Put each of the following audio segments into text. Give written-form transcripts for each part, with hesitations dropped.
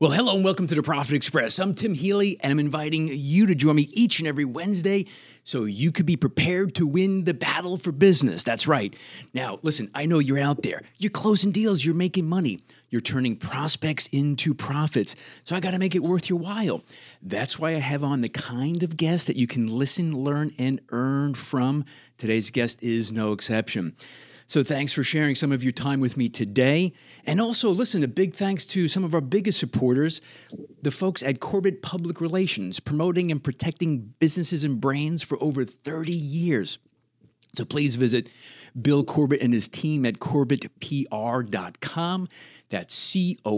Well, hello and welcome to the Profit Express. I'm Tim Healy, and I'm inviting you to join me each and every Wednesday so you could be prepared to win the battle for business. That's right. Now, listen, I know you're out there. You're closing deals. You're making money. You're turning prospects into profits. So I got to make it worth your while. That's why I have on the kind of guest that you can listen, learn, and earn from. Today's guest is no exception. So thanks for sharing some of your time with me today. And also, listen, a big thanks to some of our biggest supporters, the folks at Corbett Public Relations, promoting and protecting businesses and brands for over 30 years. So please visit Bill Corbett and his team at CorbettPR.com. That's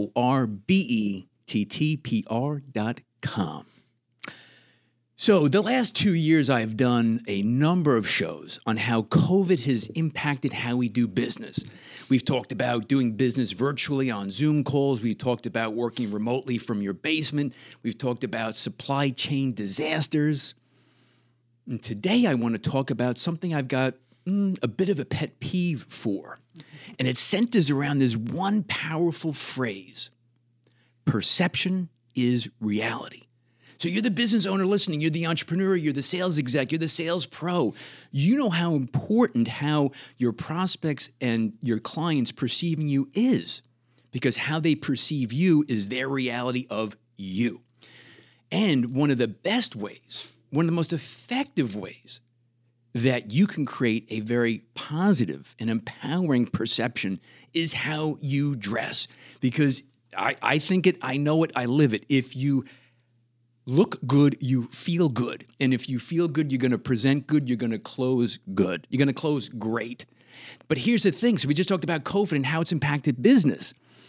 CorbettPR.com. So the last 2 years, I've done a number of shows on how COVID has impacted how we do business. We've talked about doing business virtually on Zoom calls. We've talked about working remotely from your basement. We've talked about supply chain disasters. And today I want to talk about something I've got a bit of a pet peeve for. And it centers around this one powerful phrase: perception is reality. So you're the business owner listening, you're the entrepreneur, you're the sales exec, you're the sales pro. You know how important how your prospects and your clients perceiving you is, because how they perceive you is their reality of you. And one of the best ways, one of the most effective ways that you can create a very positive and empowering perception is how you dress. Because I think it, I know it, I live it. If you look good, you feel good. And if you feel good, you're going to present good, you're going to close good. You're going to close great. But here's the thing. So we just talked about COVID and how it's impacted business.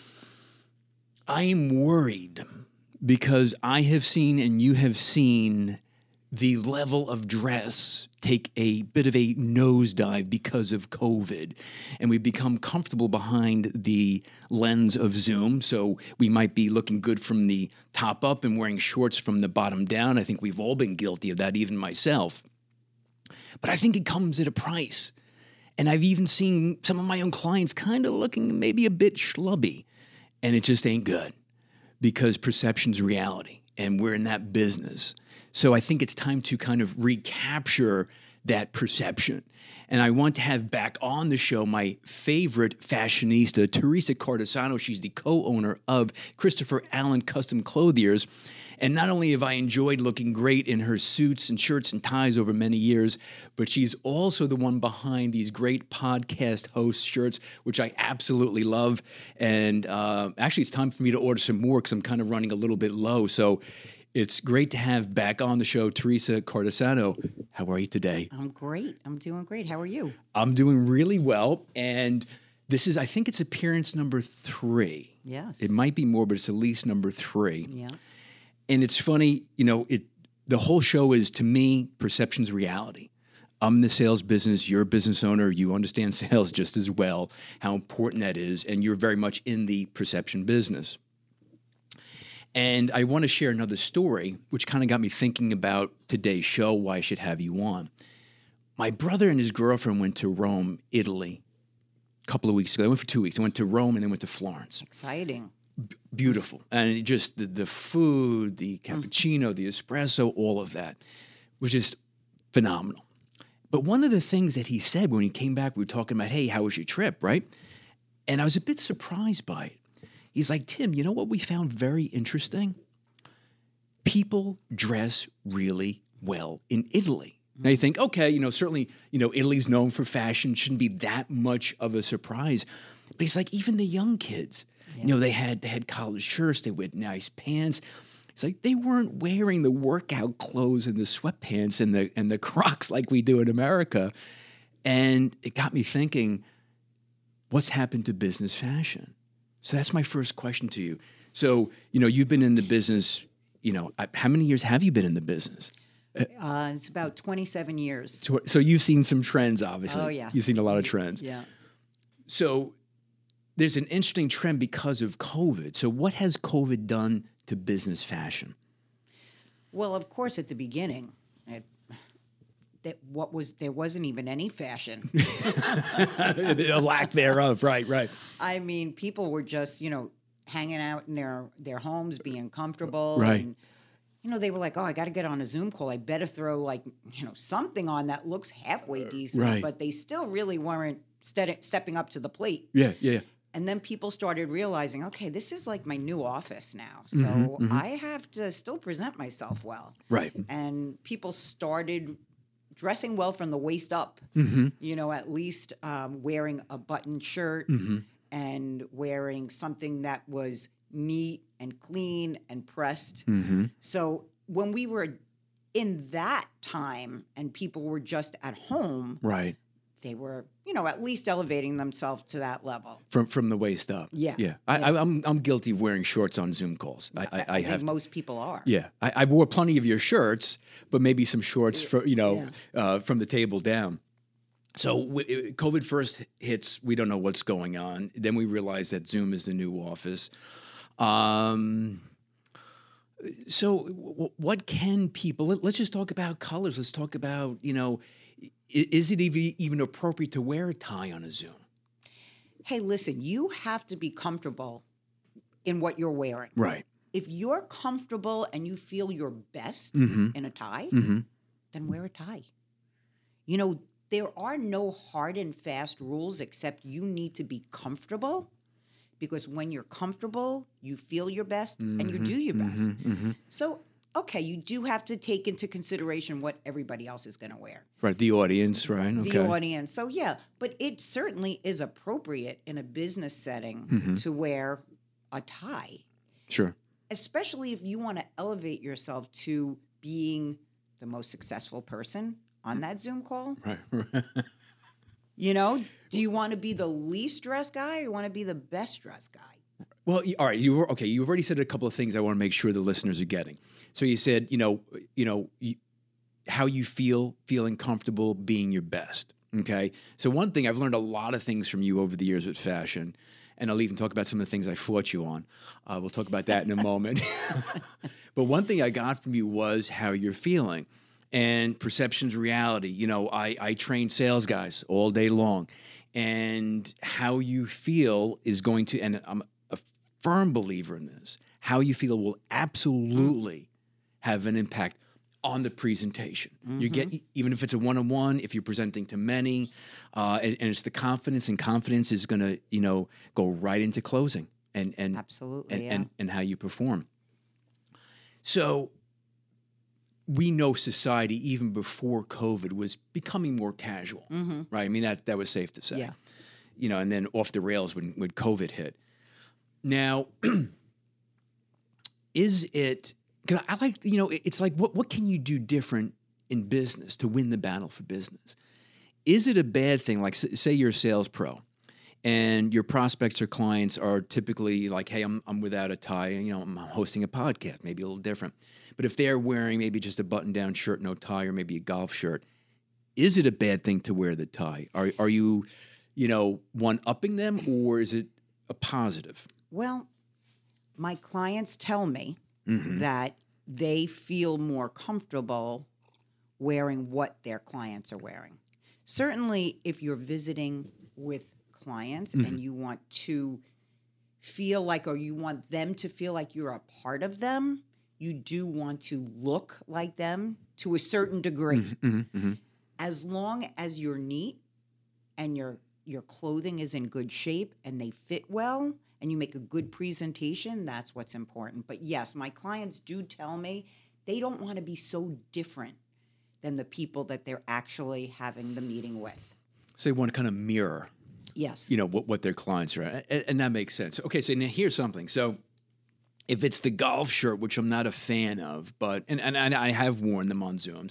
I'm worried because I have seen and you have seen the level of dress take a bit of a nosedive because of COVID. And we've become comfortable behind the lens of Zoom. So we might be looking good from the top up and wearing shorts from the bottom down. I think we've all been guilty of that, even myself. But I think it comes at a price. And I've even seen some of my own clients kind of looking maybe a bit schlubby. And it just ain't good because perception's reality. And we're in that business. So I think it's time to kind of recapture that perception. And I want to have back on the show my favorite fashionista, Teresa Cardasano. She's the co-owner of Christopher Allen Custom Clothiers. And not only have I enjoyed looking great in her suits and shirts and ties over many years, but she's also the one behind these great podcast host shirts, which I absolutely love. And actually, it's time for me to order some more because I'm kind of running a little bit low. So it's great to have back on the show Teresa Cardasano. How are you today? I'm great. I'm doing great. How are you? I'm doing really well. And this is, I think it's appearance number 3. Yes. It might be more, but it's at least number 3. Yeah. And it's funny, you know, the whole show is, to me, perception's reality. I'm in the sales business. You're a business owner. You understand sales just as well, how important that is. And you're very much in the perception business. And I want to share another story, which kind of got me thinking about today's show, why I should have you on. My brother and his girlfriend went to Rome, Italy, a couple of weeks ago. They went for 2 weeks. They went to Rome and they went to Florence. Exciting. Beautiful. And it just the food, the cappuccino, the espresso, all of that was just phenomenal. But one of the things that he said when he came back, we were talking about, hey, how was your trip, right? And I was a bit surprised by it. He's like, Tim, you know what we found very interesting? People dress really well in Italy. Now you think, okay, certainly, Italy's known for fashion. Shouldn't be that much of a surprise. But he's like, even the young kids, they had collared shirts, they wore nice pants. It's like they weren't wearing the workout clothes and the sweatpants and the Crocs like we do in America. And it got me thinking, what's happened to business fashion? So that's my first question to you. So, you've been in the business, how many years have you been in the business? It's about 27 years. So you've seen some trends, obviously. Oh, yeah. You've seen a lot of trends. Yeah. So there's an interesting trend because of COVID. So what has COVID done to business fashion? Well, of course, at the beginning, there wasn't even any fashion. A lack thereof, right. I mean, people were just, hanging out in their homes, being comfortable. Right. And, they were like, oh, I got to get on a Zoom call. I better throw something on that looks halfway decent. right. But they still really weren't stepping up to the plate. Yeah, yeah. And then people started realizing, okay, this is like my new office now. So I have to still present myself well. Right. And people started dressing well from the waist up, at least wearing a buttoned shirt and wearing something that was neat and clean and pressed. So when we were in that time and people were just at home, Right. they were, at least elevating themselves to that level. From the waist up. Yeah. Yeah. I'm guilty of wearing shorts on Zoom calls. I think have to. most people are. Yeah. I wore plenty of your shirts, but maybe some shorts for, from the table down. So COVID first hits, we don't know what's going on. Then we realize that Zoom is the new office. So what can people, let's just talk about colors. Let's talk about, is it even appropriate to wear a tie on a Zoom? Hey, listen, you have to be comfortable in what you're wearing. Right. If you're comfortable and you feel your best in a tie, then wear a tie. There are no hard and fast rules except you need to be comfortable, because when you're comfortable, you feel your best and you do your best. So, okay, you do have to take into consideration what everybody else is going to wear. Right, the audience, right? Okay. The audience. So, yeah, but it certainly is appropriate in a business setting to wear a tie. Sure. Especially if you want to elevate yourself to being the most successful person on that Zoom call. Right. Do you want to be the least dressed guy or you want to be the best dressed guy? Well, all right. You've already said a couple of things I want to make sure the listeners are getting. So you said, how you feeling comfortable being your best. Okay. So one thing, I've learned a lot of things from you over the years with fashion, and I'll even talk about some of the things I fought you on. We'll talk about that in a moment. But one thing I got from you was how you're feeling. And perception's reality. I train sales guys all day long, and how you feel is going to, and I'm a firm believer in this, how you feel will absolutely have an impact on the presentation. You get, even if it's a one-on-one, if you're presenting to many, and it's the confidence, and confidence is going to, go right into closing and Absolutely, and how you perform. So we know society, even before COVID, was becoming more casual, right? I mean, that was safe to say. Yeah. And then off the rails when COVID hit. Now, is it, because I like, it's like, what can you do different in business to win the battle for business? Is it a bad thing? Like, say you're a sales pro, and your prospects or clients are typically like, hey, I'm without a tie, I'm hosting a podcast, maybe a little different. But if they're wearing maybe just a button-down shirt, no tie, or maybe a golf shirt, is it a bad thing to wear the tie? Are you, one-upping them, or is it a positive? Well, my clients tell me that they feel more comfortable wearing what their clients are wearing. Certainly, if you're visiting with clients and you want to feel like, or you want them to feel like you're a part of them, you do want to look like them to a certain degree. As long as you're neat and your clothing is in good shape and they fit well and you make a good presentation, that's what's important. But yes, my clients do tell me they don't want to be so different than the people that they're actually having the meeting with. So they want to kind of mirror, yes, what their clients are, and that makes sense. Okay, so now here's something. So if it's the golf shirt, which I'm not a fan of, but and I have worn them on Zooms,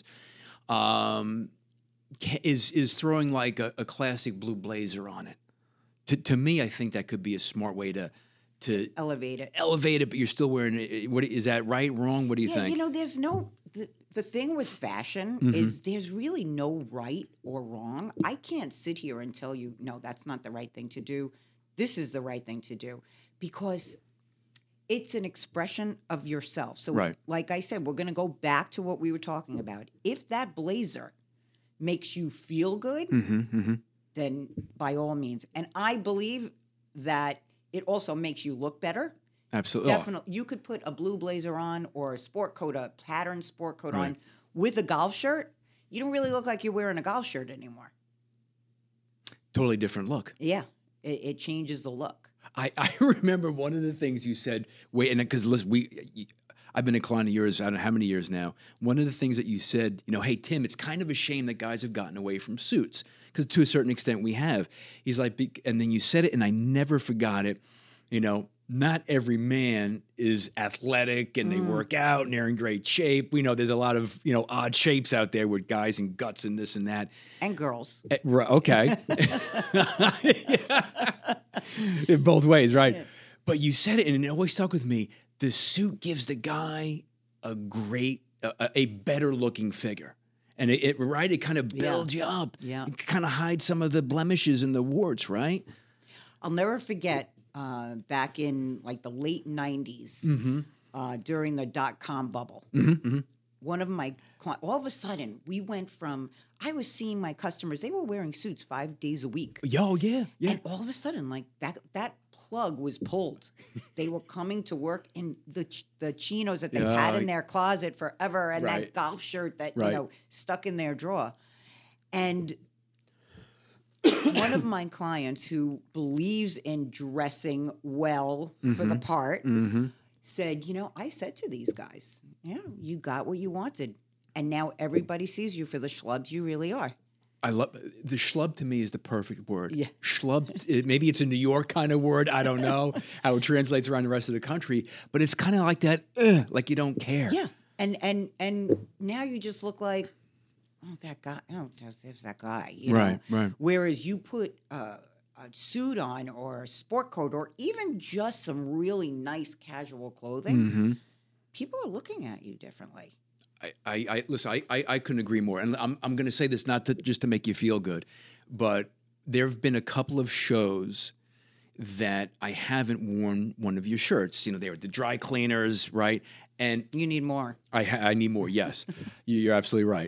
is throwing like a classic blue blazer on it. To me, I think that could be a smart way to elevate it. Elevate it, but you're still wearing it. What is that right? Wrong? What do you think? There's no. The thing with fashion is there's really no right or wrong. I can't sit here and tell you, no, that's not the right thing to do. This is the right thing to do, because it's an expression of yourself. So, right. Like I said, we're going to go back to what we were talking about. If that blazer makes you feel good, then by all means. And I believe that it also makes you look better, Absolutely. Oh, Definitely. You could put a blue blazer on or a sport coat, a patterned sport coat Right. on with a golf shirt. You don't really look like you're wearing a golf shirt anymore. totally different look. Yeah. It changes the look. I remember one of the things you said. Wait, and because listen, I've been a client of yours. I don't know how many years now. One of the things that you said, hey Tim, it's kind of a shame that guys have gotten away from suits because to a certain extent we have. He's like, and then you said it, and I never forgot it. Not every man is athletic and they work out and they're in great shape. We know there's a lot of odd shapes out there with guys and guts and this and that. And girls. Okay. In both ways, right? Yeah. But you said it, and it always stuck with me. The suit gives the guy a better looking figure. And it kind of builds you up. Yeah. It kind of hides some of the blemishes and the warts, right? I'll never forget back in like the late 90s during the dot-com bubble. One of my clients, all of a sudden, we went from, I was seeing my customers, they were wearing suits 5 days a week. Yo, yeah. And all of a sudden, like that plug was pulled. They were coming to work in the chinos that they've had in their closet forever and that golf shirt that, stuck in their drawer. And one of my clients who believes in dressing well for the part said, I said to these guys, you got what you wanted. And now everybody sees you for the schlubs you really are. I love the schlub. To me is the perfect word. Yeah. Schlub. Maybe it's a New York kind of word. I don't know how it translates around the rest of the country, but it's kind of like that. Like you don't care. Yeah. And now you just look like, that guy. Oh, there's that guy. Right. Whereas you put a suit on or a sport coat or even just some really nice casual clothing, people are looking at you differently. Listen. I couldn't agree more. And I'm going to say this not just to make you feel good, but there have been a couple of shows that I haven't worn one of your shirts. They were the dry cleaners, right? And you need more. I need more. Yes, you're absolutely right.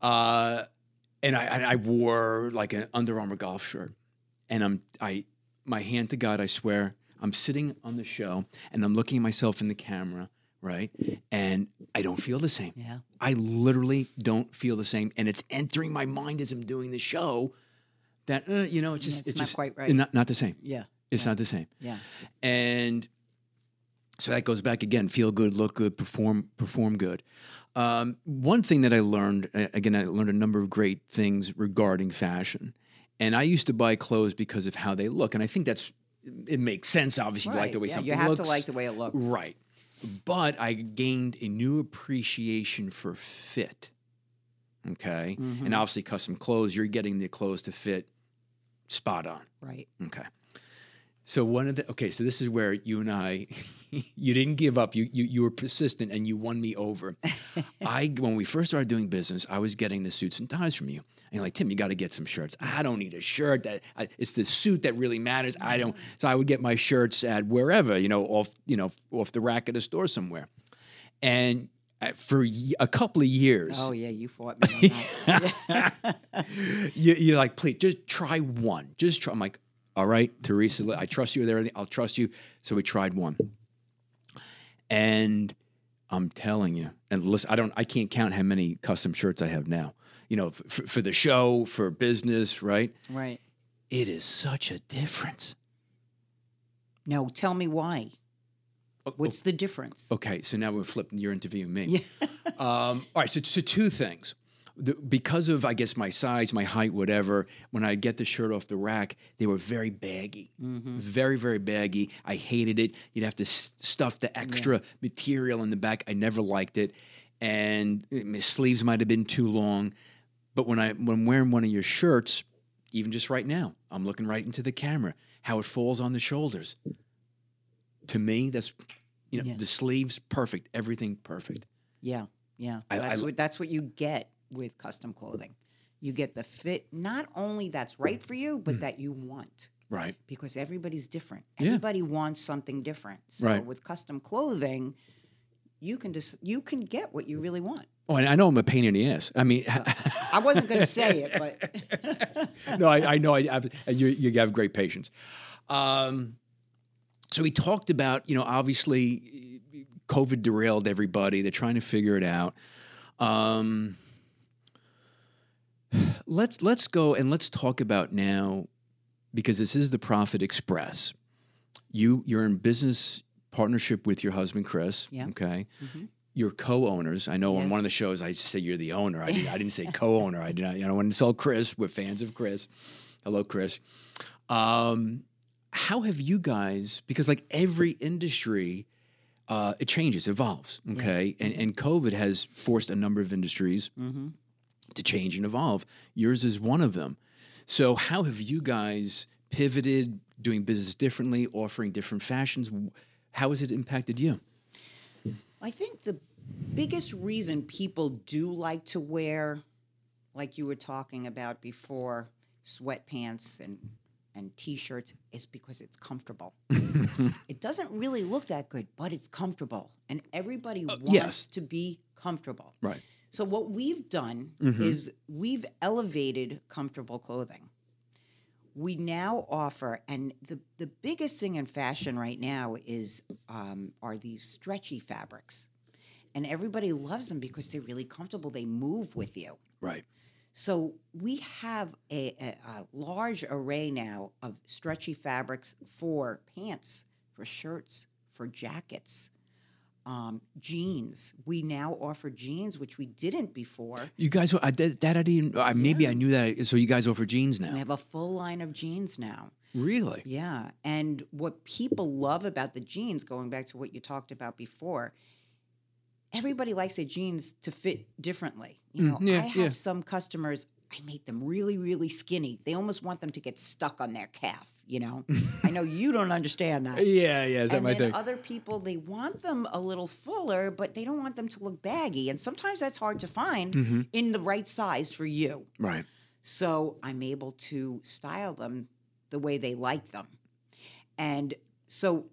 And I wore like an Under Armour golf shirt, and my hand to God, I swear, I'm sitting on the show and I'm looking at myself in the camera. Right. And I don't feel the same. Yeah. I literally don't feel the same. And it's entering my mind as I'm doing the show that, it's not just quite right. Not the same. Yeah. It's not the same. Yeah. And so that goes back again, feel good, look good, perform good. One thing that I learned, again, I learned a number of great things regarding fashion. And I used to buy clothes because of how they look. And I think it makes sense, obviously, to like the way something looks. You have to like the way it looks. Right. But I gained a new appreciation for fit, okay? And obviously custom clothes, you're getting the clothes to fit spot on. Right. Okay. So so this is where you and I, you didn't give up. You were persistent and you won me over. When we first started doing business, I was getting the suits and ties from you. And you're like, Tim, you got to get some shirts. I don't need a shirt. It's the suit that really matters. I don't. So I would get my shirts at wherever, off the rack at a store somewhere. And for a couple of years. Oh yeah, you fought me on that. You're like, please, just try one. Just try. I'm like, all right, Teresa, I trust you with everything. I'll trust you. So we tried one. And I'm telling you, and listen, I can't count how many custom shirts I have now. For the show, for business, right? Right. It is such a difference. No, tell me why. What's the difference? Okay, so now we're flipping. You're interviewing me. Yeah. All right, so two things. Because of, I guess, my size, my height, whatever, when I get the shirt off the rack, they were very baggy. Very, very baggy. I hated it. You'd have to stuff the extra material in the back. I never liked it. And my sleeves might have been too long. But when I'm wearing one of your shirts, even just right now, I'm looking right into the camera, how it falls on the shoulders. To me, that's, the sleeves, perfect. Everything perfect. Yeah, yeah. That's what you get with custom clothing. You get the fit, not only that's right for you, but that you want. Right. Because everybody's different. Everybody wants something different. So right. with custom clothing, you can get what you really want. Oh, and I know I'm a pain in the ass. I mean, I wasn't going to say it, but no, I know. You have great patience. So we talked about, obviously COVID derailed everybody. They're trying to figure it out. Let's go and let's talk about now, because this is the Profit Express. You're in business partnership with your husband, Chris. Yeah. Okay. You're co-owners. I know on Yes. one of the shows I say you're the owner. I didn't say co-owner. I did not. When it's all Chris, we're fans of Chris. Hello, Chris. How have you guys? Because like every industry, it changes, evolves. Okay, and COVID has forced a number of industries to change and evolve. Yours is one of them. So how have you guys pivoted, doing business differently, offering different fashions? How has it impacted you? I think the biggest reason people do like to wear, like you were talking about before, sweatpants and T-shirts, is because it's comfortable. It doesn't really look that good, but it's comfortable. And everybody wants to be comfortable. Right. So what we've done is we've elevated comfortable clothing. We now offer, and the biggest thing in fashion right now is are these stretchy fabrics. And everybody loves them because they're really comfortable. They move with you. Right. So we have a large array now of stretchy fabrics for pants, for shirts, for jackets, jeans. We now offer jeans, which we didn't before. You guys, I didn't. Maybe I knew that. So you guys offer jeans now. We have a full line of jeans now. Really? Yeah. And what people love about the jeans, going back to what you talked about before, everybody likes their jeans to fit differently. I have some customers, I make them really, really skinny. They almost want them to get stuck on their calf, I know you don't understand that. Yeah, is that and my then thing? Other people, they want them a little fuller, but they don't want them to look baggy. And sometimes that's hard to find in the right size for you. Right. So I'm able to style them the way they like them. And so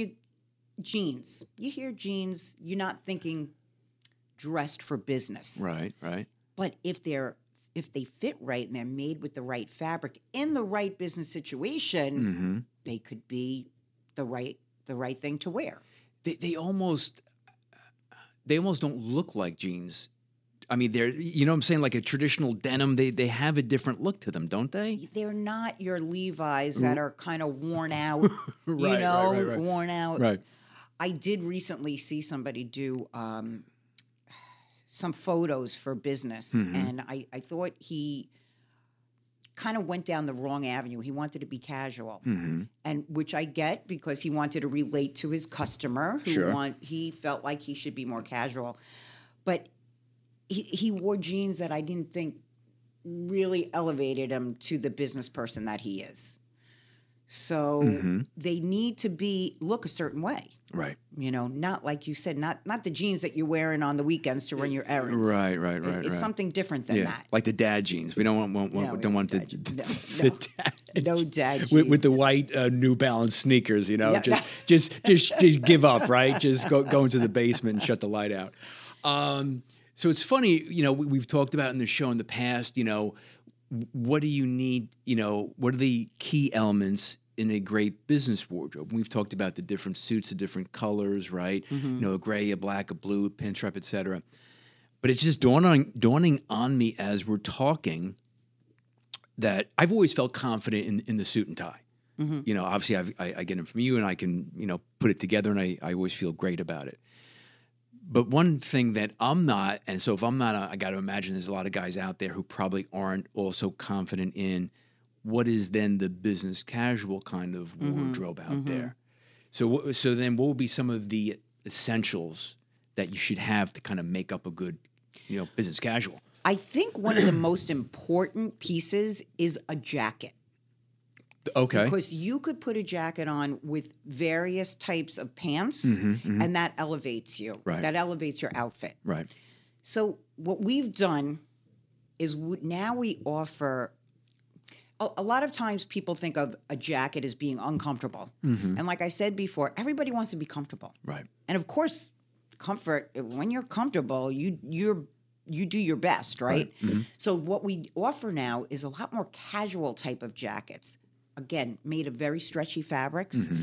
jeans. You hear jeans, you're not thinking dressed for business. Right. But if they fit right and they're made with the right fabric in the right business situation, they could be the right thing to wear. They almost don't look like jeans. I mean, they're, what I'm saying, like a traditional denim. They have a different look to them, don't they? They're not your Levi's that are kind of worn out. Right. Worn out. Right. I did recently see somebody do some photos for business, and I thought he kind of went down the wrong avenue. He wanted to be casual, and which I get because he wanted to relate to his customer. He felt like he should be more casual, but he wore jeans that I didn't think really elevated him to the business person that he is. So they need to look a certain way. Right. Not like you said, not the jeans that you're wearing on the weekends to run your errands. Right. It's something different than that. Like the dad jeans. We don't want No, the dad no dad jeans. with the white New Balance sneakers. Just give up. Right. Just go into the basement and shut the light out. So it's funny. We've talked about in the show in the past. What do you need? What are the key elements in a great business wardrobe? We've talked about the different suits, the different colors, right? A gray, a black, a blue, pinstripe, et cetera. But it's just dawning on me as we're talking that I've always felt confident in the suit and tie. Obviously I get them from you and I can, put it together and I always feel great about it. But one thing that I'm not, and so if I'm not, I got to imagine there's a lot of guys out there who probably aren't also confident in what is then the business casual kind of wardrobe out there. So then what would be some of the essentials that you should have to kind of make up a good, business casual? I think one of the most important pieces is a jacket. Okay. Because you could put a jacket on with various types of pants, and that elevates you. Right. That elevates your outfit. Right. So what we've done is now we offer. A lot of times people think of a jacket as being uncomfortable, and like I said before, everybody wants to be comfortable. Right. And of course, comfort. When you're comfortable, you do your best, right? So what we offer now is a lot more casual type of jackets. Again, made of very stretchy fabrics.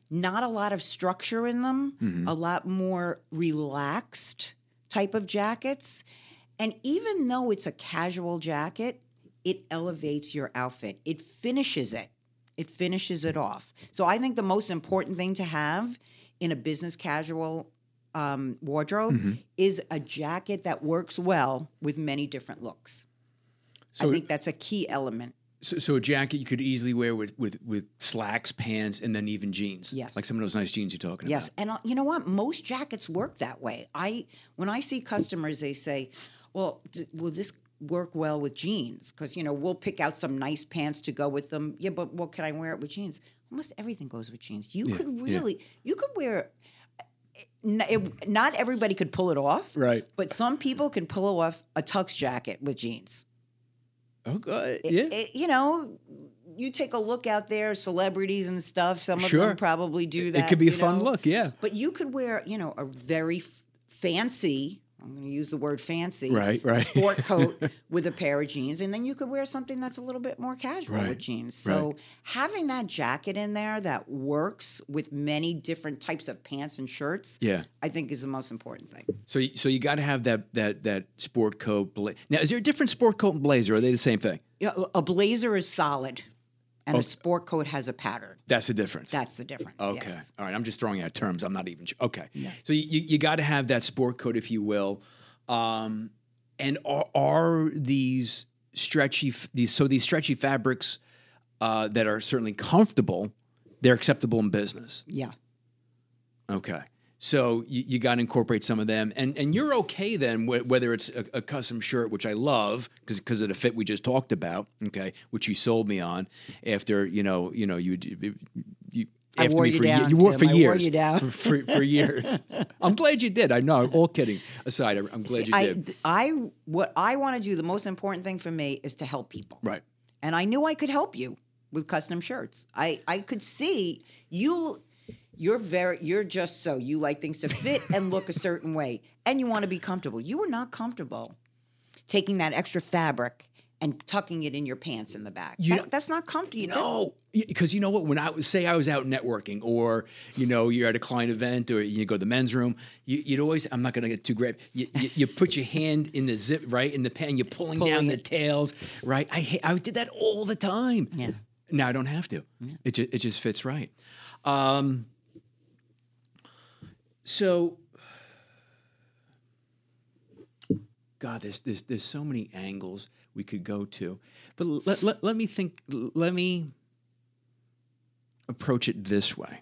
not a lot of structure in them, a lot more relaxed type of jackets. And even though it's a casual jacket, it elevates your outfit. It finishes it. It finishes it off. So I think the most important thing to have in a business casual wardrobe is a jacket that works well with many different looks. So, I think that's a key element. so a jacket you could easily wear with slacks, pants, and then even jeans. Yes. Like some of those nice jeans you're talking Yes, about. and you know what? Most jackets work that way. When I see customers, they say, "Well, will this work well with jeans?" Because we'll pick out some nice pants to go with them. Yeah, but can I wear it with jeans? Almost everything goes with jeans. You could wear. Not everybody could pull it off, Right. But some people can pull off a tux jacket with jeans. Oh, good. Yeah. You take a look out there, celebrities and stuff. Some of Sure. them probably do that. It could be a fun look, yeah. But you could wear, a very fancy, I'm going to use the word fancy, Right. sport coat with a pair of jeans. And then you could wear something that's a little bit more casual with jeans. So having that jacket in there that works with many different types of pants and shirts, Yeah. I think is the most important thing. So you got to have that sport coat. Now, is there a different sport coat and blazer? Or are they the same thing? Yeah, a blazer is solid, and a sport coat has a pattern. That's the difference. That's the difference. Okay. Yes. All right. I'm just throwing out terms. I'm not even sure. Okay. So you got to have that sport coat, if you will. And are these stretchy fabrics that are certainly comfortable, they're acceptable in business? Yeah. Okay. So you got to incorporate some of them, and you're okay then whether it's a custom shirt, which I love because of the fit we just talked about, okay, which you sold me on after you I wore you down. You wore Tim. for years. I wore you down for years. I'm glad you did. I know. All kidding aside, I'm glad you did. What I want to do, the most important thing for me is to help people. Right. And I knew I could help you with custom shirts. I could see you. You're just so you like things to fit and look a certain way, and you want to be comfortable. You are not comfortable taking that extra fabric and tucking it in your pants in the back. That's not comfortable. No, because you know what? When I was out networking, or you're at a client event, or you go to the men's room, you'd always. I'm not going to get too grab. You put your hand in the zip, right, in the pen. You're pulling down the tails, right. I did that all the time. Yeah. Now I don't have to. Yeah. It just fits right. So, God, there's so many angles we could go to, but let me think. Let me approach it this way.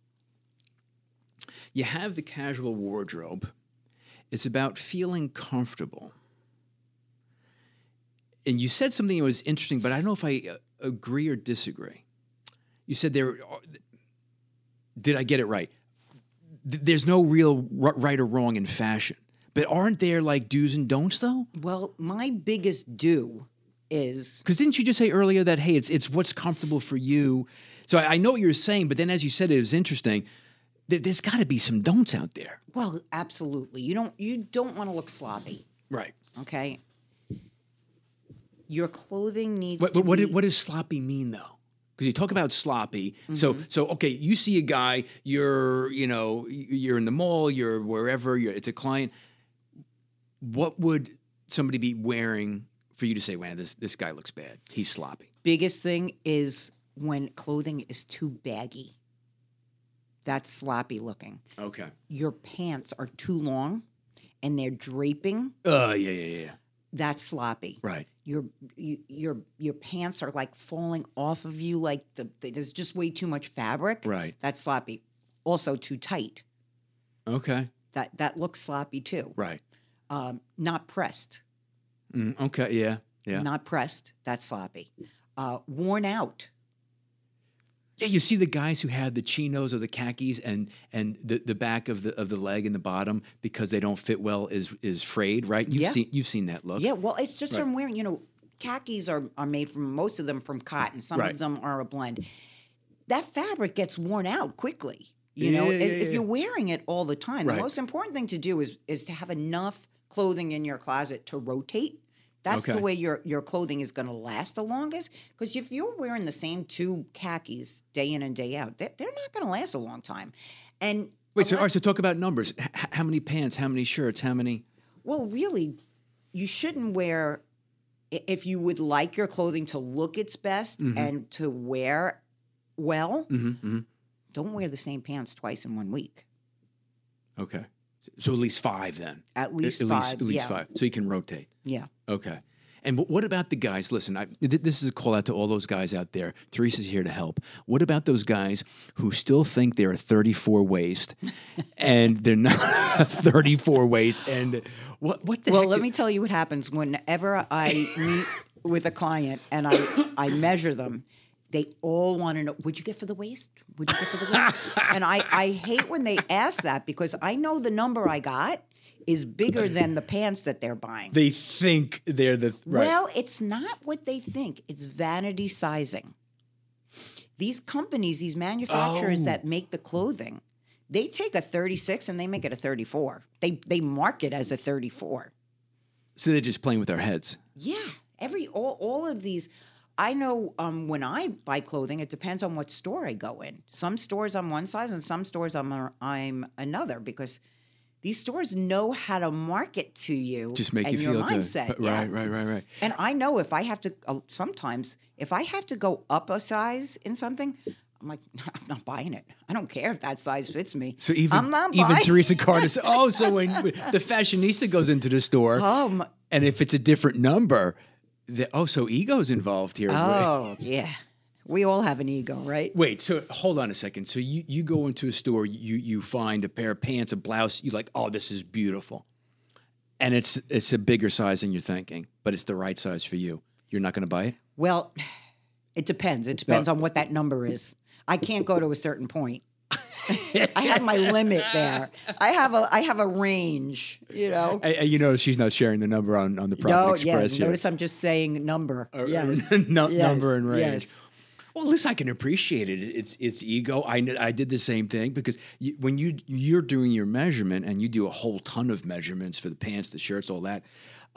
You have the casual wardrobe. It's about feeling comfortable. And you said something that was interesting, but I don't know if I agree or disagree. You said did I get it right? There's no real right or wrong in fashion. But aren't there like do's and don'ts, though? Well, my biggest do is... Because didn't you just say earlier that, hey, it's what's comfortable for you? So I know what you're saying, but then as you said, it was interesting. There's got to be some don'ts out there. Well, absolutely. You don't want to look sloppy. Right. Okay? Your clothing needs to be... What does sloppy mean, though? Because you talk about sloppy. Mm-hmm. So okay, you see a guy, you're in the mall, you're wherever, it's a client. What would somebody be wearing for you to say, "Man, this guy looks bad. He's sloppy"? Biggest thing is when clothing is too baggy. That's sloppy looking. Okay. Your pants are too long, and they're draping. Yeah. That's sloppy. Right. Your pants are like falling off of you, like there's just way too much fabric. Right. That's sloppy. Also too tight. Okay. That looks sloppy too. Right. Not pressed. Okay. Yeah. Not pressed. That's sloppy. Worn out. Yeah, you see the guys who have the chinos or the khakis and the back of the leg and the bottom because they don't fit well is frayed, right? You've seen that look. Yeah, well, it's just from wearing, khakis are made from, most of them from cotton. Some of them are a blend. That fabric gets worn out quickly. If you're wearing it all the time, the most important thing to do is to have enough clothing in your closet to rotate That's the Okay. way your clothing is going to last the longest. Because if you're wearing the same two khakis day in and day out, they're not going to last a long time. And Wait, so all right, so talk about numbers. How many pants? How many shirts? How many? well, really, you shouldn't wear if you would like your clothing to look its best and to wear well. Don't wear the same pants twice in 1 week. Okay. So at least 5 then. At least At five. least yeah. 5. So you can rotate. Yeah. Okay. And what about the guys? Listen, this is a call out to all those guys out there. Teresa's here to help. What about those guys who still think they're a 34 waist and they're not a 34 waist? And what the Well, heck? let me tell you what happens whenever I meet with a client and I measure them. They all want to know, what'd you get for the waist? What'd you get for the waist? And I hate when they ask that because I know the number I got is bigger than the pants that they're buying. They think they're the right. Well, it's not what they think. It's vanity sizing. These companies, these manufacturers that make the clothing, they take a 36 and they make it a 34. They mark it as a 34. So they're just playing with our heads. Yeah, all of these. I know when I buy clothing, it depends on what store I go in. Some stores I'm one size, and some stores I'm another because these stores know how to market to you, Just make and you your feel mindset. good. Yeah. Right. And I know if I have to, sometimes if I have to go up a size in something, I'm like, I'm not buying it. I don't care if that size fits me. So even I'm not buying Teresa Carter said, "Oh, so when the fashionista goes into the store, and if it's a different number, so ego's involved here." Oh, yeah. We all have an ego, right? Wait, so hold on a second. So you go into a store, you find a pair of pants, a blouse, you're like, "Oh, this is beautiful," and it's a bigger size than you're thinking, but it's the right size for you. You're not going to buy it? Well, it depends. It depends on what that number is. I can't go to a certain point. I have my limit there. I have a range, you know. You know, she's not sharing the number on the Profit Express here. Notice I'm just saying number. Yes. Number and range. Yes. Well, listen, I can appreciate it. It's ego. I did the same thing because when you're doing your measurement and you do a whole ton of measurements for the pants, the shirts, all that,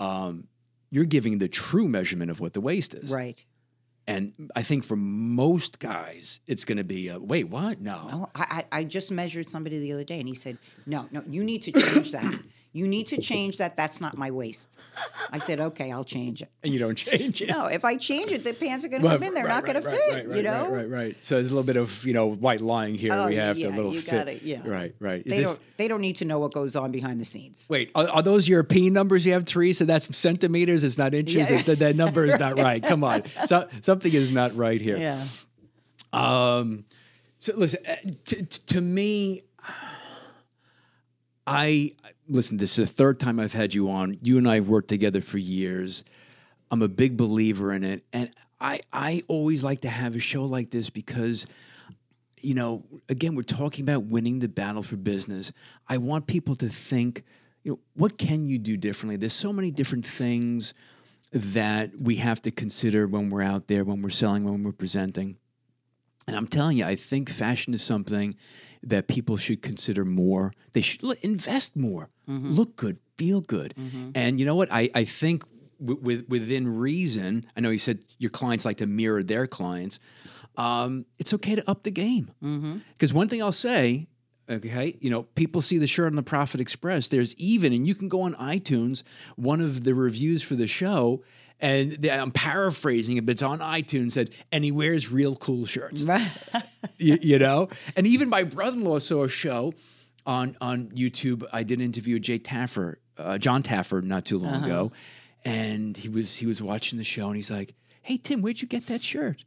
you're giving the true measurement of what the waist is. Right. And I think for most guys, it's going to be, wait, what? No. Well, I just measured somebody the other day, and he said, no, you need to change that. You need to change that. That's not my waist. I said, okay, I'll change it. And you don't change it. No, if I change it, the pants are going to come in. They're not going to fit, you know? Right. So there's a little bit of, white lying here. Oh, We have yeah, to little you fit. gotta, yeah. Right. They don't need to know what goes on behind the scenes. Wait, are those European numbers you have, Teresa? That's centimeters. It's not inches. Yeah. That number is not right. Come on, something is not right here. Yeah. So listen, to me, listen. This is the third time I've had you on. You and I have worked together for years. I'm a big believer in it, and I always like to have a show like this because, again, we're talking about winning the battle for business. I want people to think, what can you do differently? There's so many different things that we have to consider when we're out there, when we're selling, when we're presenting. And I'm telling you, I think fashion is something that people should consider more. They should invest more, look good, feel good. And you know what? I think within reason, I know you said your clients like to mirror their clients. It's okay to up the game. Because one thing I'll say, okay, people see the shirt on the Profit Express. There's even, and you can go on iTunes, one of the reviews for the show, and I'm paraphrasing it, but it's on iTunes, said, and he wears real cool shirts. And even my brother-in-law saw a show on YouTube. I did an interview with John Taffer not too long ago, and he was watching the show, and he's like, "Hey, Tim, where'd you get that shirt?"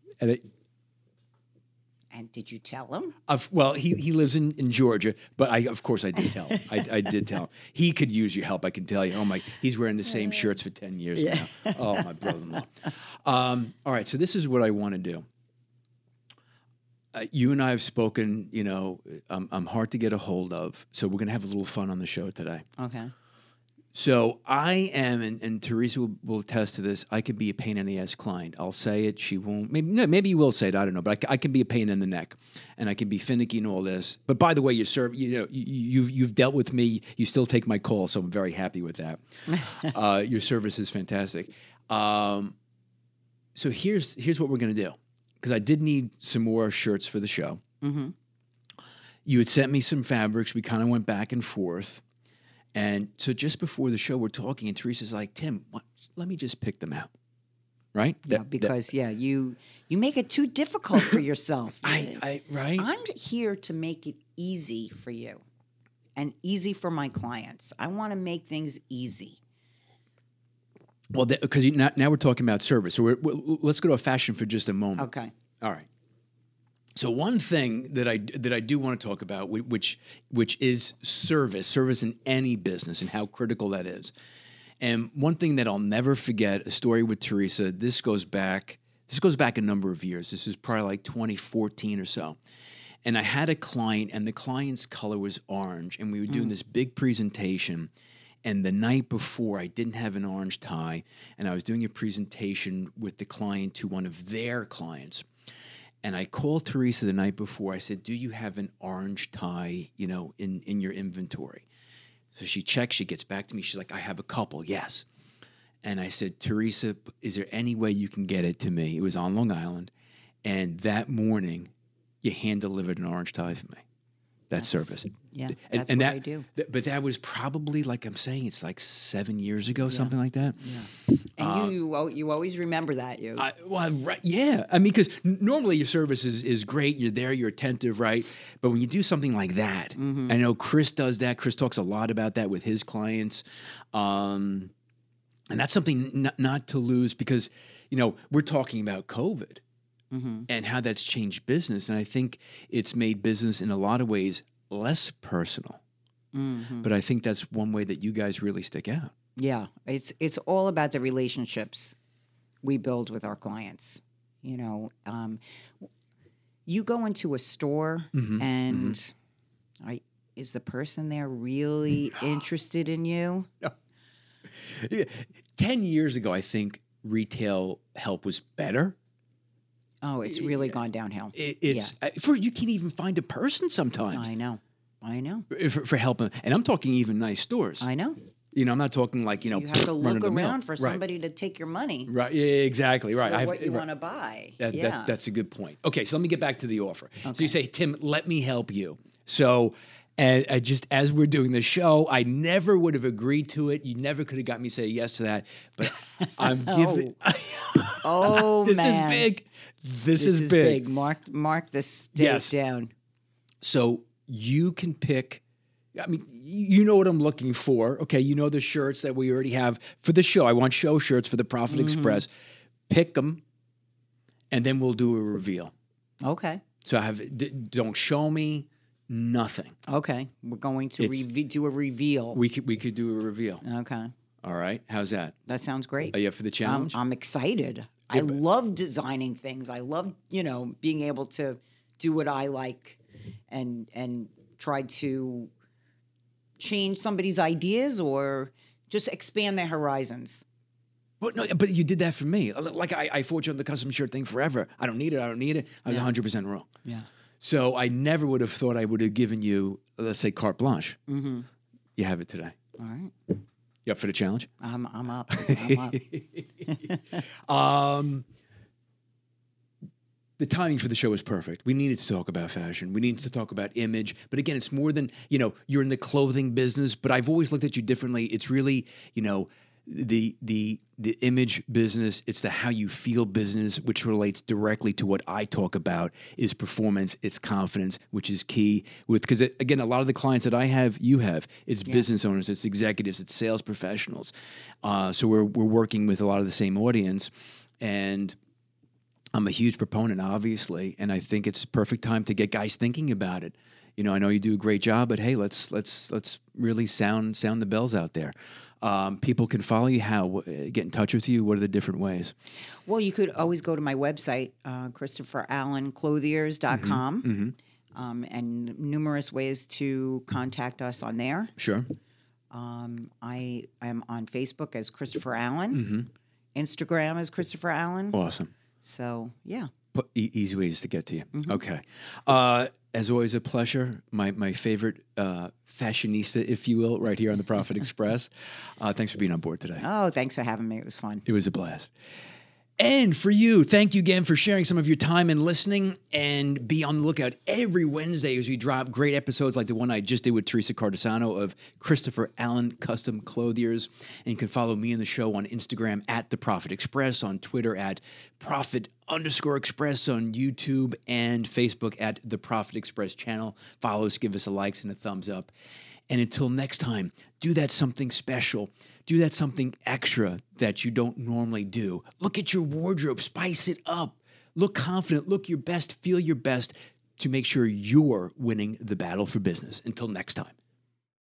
And did you tell him? Well, he lives in Georgia, but of course I did tell him. I did tell him. He could use your help, I can tell you. Oh, he's wearing the same shirts for 10 years now. Oh, my brother-in-law. All right, so this is what I want to do. You and I have spoken, I'm hard to get a hold of, so we're going to have a little fun on the show today. Okay. So I am, and Teresa will attest to this. I could be a pain in the ass client. I'll say it. She won't. Maybe no, maybe you will say it. I don't know. But I can be a pain in the neck, and I can be finicky and all this. But by the way, you've dealt with me. You still take my call, so I'm very happy with that. Your service is fantastic. So here's what we're going to do, because I did need some more shirts for the show. Mm-hmm. You had sent me some fabrics. We kind of went back and forth. And so just before the show, we're talking, and Teresa's like, Tim, let me just pick them out. Right? You make it too difficult for yourself. Right? I'm here to make it easy for you and easy for my clients. I want to make things easy. Well, because now we're talking about service. So let's go to a fashion for just a moment. Okay. All right. So one thing that I do want to talk about, which is service in any business, and how critical that is. And one thing that I'll never forget, a story with Teresa. This goes back a number of years. This is probably like 2014 or so. And I had a client, and the client's color was orange, and we were doing this big presentation. And the night before, I didn't have an orange tie, and I was doing a presentation with the client to one of their clients. And I called Teresa the night before. I said, "Do you have an orange tie, in your inventory?" So she checks. She gets back to me. She's like, "I have a couple, yes." And I said, "Teresa, is there any way you can get it to me?" It was on Long Island. And that morning, you hand-delivered an orange tie for me. That's service. Yeah, that's what I do. But that was probably, like I'm saying, it's like 7 years ago, something like that. Yeah. And you always remember that, you. Right, yeah. I mean, because normally your service is great. You're there, you're attentive, right? But when you do something like that, I know Chris does that. Chris talks a lot about that with his clients. And that's something not to lose, because, we're talking about COVID. And how that's changed business. And I think it's made business in a lot of ways less personal. But I think that's one way that you guys really stick out. Yeah, it's all about the relationships we build with our clients. You go into a store and is the person there really interested in you? No. 10 years ago, I think retail help was better. Oh, it's really gone downhill. You can't even find a person sometimes. I know. For helping, and I'm talking even nice stores. I know. I'm not talking like you have to look around for somebody to take your money. Right. Yeah, exactly. Right. For what you want to buy. That's a good point. Okay, so let me get back to the offer. Okay. So you say, Tim, let me help you. So. And I just, as we're doing the show, I never would have agreed to it. You never could have got me to say yes to that. But I'm giving. This man. is big. This is big. Mark this date down. So you can pick. I mean, you know what I'm looking for. Okay, you know the shirts that we already have for the show. I want show shirts for the Profit Express. Pick them, and then we'll do a reveal. Okay. So don't show me. Nothing. Okay, we're going to do a reveal. We could do a reveal. Okay. All right. How's that? That sounds great. Are you up for the challenge? I'm excited. I love designing things. I love being able to do what I like, and try to change somebody's ideas or just expand their horizons. But no, but you did that for me. Like I fought you on the custom shirt thing forever. I don't need it. I was 100% wrong. Yeah. So I never would have thought I would have given you, let's say, carte blanche. You have it today. All right. You up for the challenge? I'm up. The timing for the show is perfect. We needed to talk about fashion. We needed to talk about image. But again, it's more than, you're in the clothing business, but I've always looked at you differently. It's really, the image business. It's the how you feel business, which relates directly to what I talk about, is performance. It's confidence, which is key. Because again, a lot of the clients that I have, you have. It's business owners, it's executives, it's sales professionals. So we're working with a lot of the same audience, and I'm a huge proponent, obviously, and I think it's perfect time to get guys thinking about it. I know you do a great job, but hey, let's really sound the bells out there. People can follow you. How? Get in touch with you? What are the different ways? Well, you could always go to my website, ChristopherAllenClothiers.com, and numerous ways to contact us on there. Sure. I am on Facebook as Christopher Allen, Instagram as Christopher Allen. Awesome. So, yeah. Easy ways to get to you. Okay. As always, a pleasure. My favorite fashionista, if you will, right here on the Profit Express. Thanks for being on board today. Oh, thanks for having me. It was fun. It was a blast. And for you, thank you again for sharing some of your time and listening. And be on the lookout every Wednesday as we drop great episodes like the one I just did with Teresa Cardesano of Christopher Allen Custom Clothiers. And you can follow me in the show on Instagram at The Profit Express, on Twitter at Profit_Express, on YouTube and Facebook at The Profit Express channel. Follow us, give us a likes and a thumbs up. And until next time, do that something special. Do that something extra that you don't normally do. Look at your wardrobe, spice it up. Look confident, look your best, feel your best to make sure you're winning the battle for business. Until next time.